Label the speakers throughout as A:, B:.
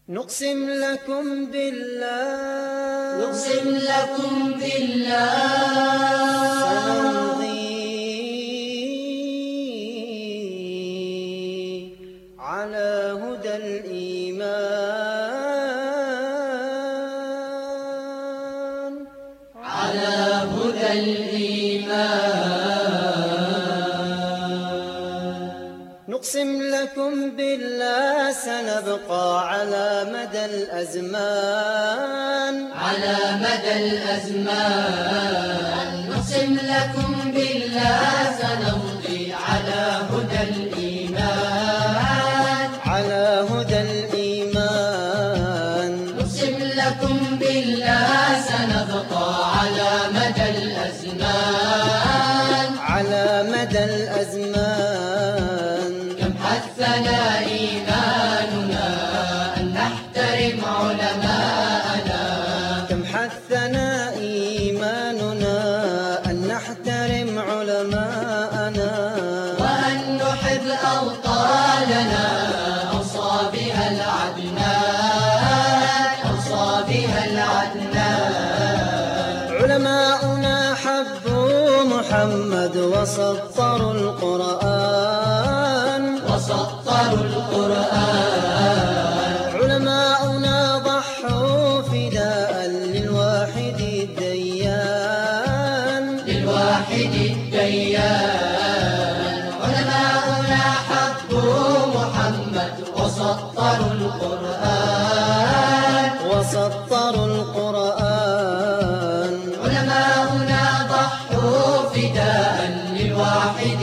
A: نقسم لكم بالله
B: نقسم لكم بالله
A: سنمضي على هدى الإيمان
B: على هدى الإيمان.
A: نقسم لكم بالله سنبقى على مدى الأزمان
B: على مدى الأزمان. نقسم لكم بالله سنمضي على هدى الإيمان
A: على هدى الإيمان.
B: نقسم لكم بالله سنبقى على مدى الأزمان
A: على مدى الأزمان.
B: كم حثنا إيماننا أن نحترم علماءنا
A: كم حثنا إيماننا أن نحترم علماءنا
B: وأن نحب أوطاننا أوصى بها العدنان أوصى بها العدنان.
A: علماؤنا حبوا محمد وسطروا القرآن
B: وسطروا القرآن.
A: علماؤنا ضحوا فداء للواحد الديان
B: للواحد الديان. علماؤنا حبوا محمد وسطروا القرآن
A: وسطروا القرآن.
B: علماؤنا ضحوا فداء للواحد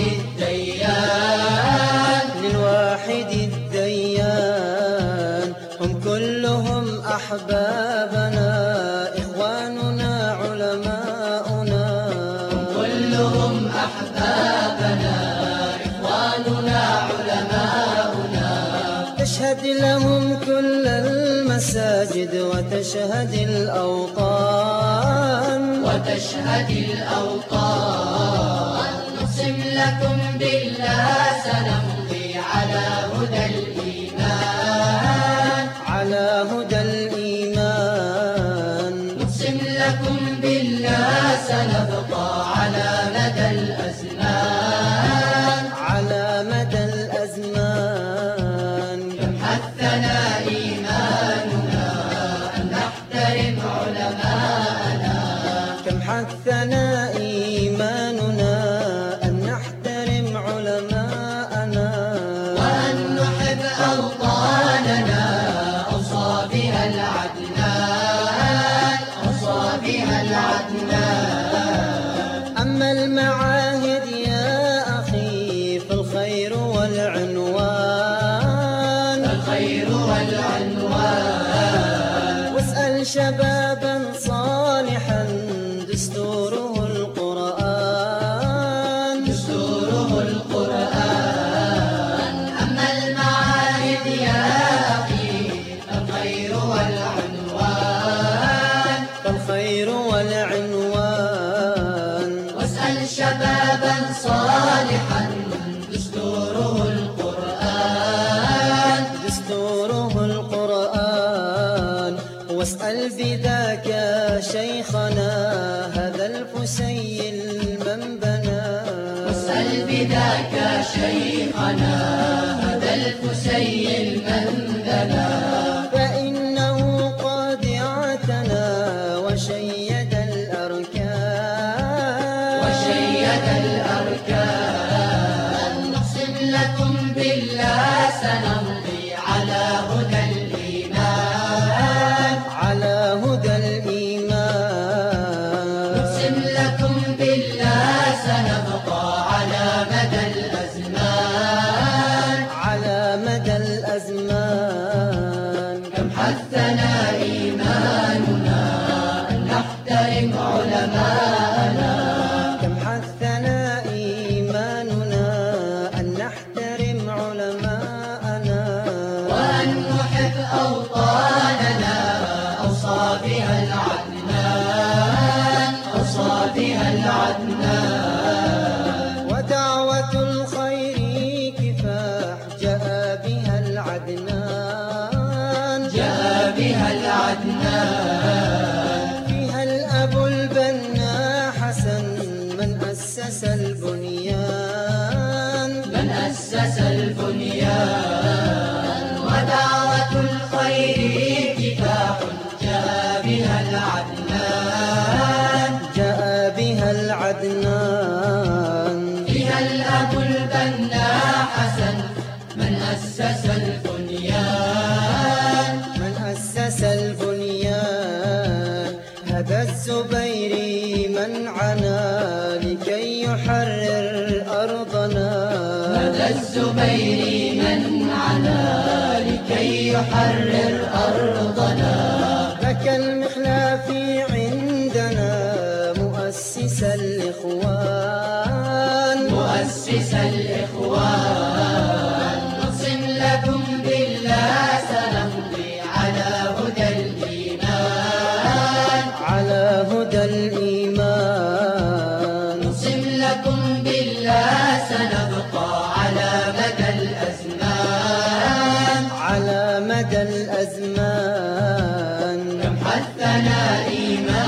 B: الديان
A: للواحد الديان. هم كلهم أحبابنا إخواننا علماؤنا
B: كلهم أحبابنا إخواننا علماؤنا.
A: تشهد لهم كل المساجد وتشهد الأوطان
B: وتشهد الأوطان. نقسم لكم بالله سنمضي على هدى الإيمان
A: على هدى الإيمان.
B: نقسم لكم بالله سنبقى على مدى الأزمان
A: على مدى الأزمان.
B: كم حثنا إيماننا أن نحترم علماءنا
A: كم حثنا إيماننا أن نحترم علماءنا
B: وأن نحب أوطاننا أوصى بها العدنان أوصى بها العدنان.
A: أما المعاهد يا أخي فالخير والعنوان
B: الخير والعنوان.
A: واسأل شبابا صالحا دستوره القرآن
B: دستوره القرآن. أما المعاهد يا أخي الخير والعنوان
A: فالخير والعنوان.
B: واسأل شبابا صالحا دستوره القرآن
A: دستوره القرآن. واسأل بذاك شيخنا هذا الفسيل من بنى
B: واسأل بذاك شيخنا هذا الفسيل من بنى
A: فإنه قد اعتنى وشيد الأركان
B: وشيد الأركان. نقسم لكم بالله سنمضي على هدى الإيمان
A: على هدى الإيمان.
B: نقسم لكم بالله سنبقى على مدى الأزمان
A: على مدى الأزمان.
B: كم حثنا إيماننا أن نحترم علماءنا
A: كم حثنا إيماننا أن نحترم علماءنا
B: وأن نحب أوطاننا أوصى بها العدنان أوصى بها العدنان.
A: ودعوة الخير كفاح جاء بها العدنان
B: جاء بها العدنان.
A: فيها الأب البنا حسن من أسس البنيان،
B: من أسس البنيان. ودعوة الخير كفاح جاء بها العدنان،
A: جاء بها العدنان.
B: فيها الأب البنا حسن من أسس البنيان،
A: من أسس البنيان. هذا الزبيري من عنا لكي يحرر أرضنا،
B: هذا الزبيري من عنا لكي يحرر أرضنا.
A: لك المخلاف عندنا مؤسس الإخوان،
B: مؤسس الإخوان. نقسم لكم بالله سنمضي على هدى الإيمان،
A: على هدى الإيمان.
B: نقسم لكم بالله سنبقى على مدى الأزمان،
A: على مدى الأزمان.
B: كم حثنا إيمان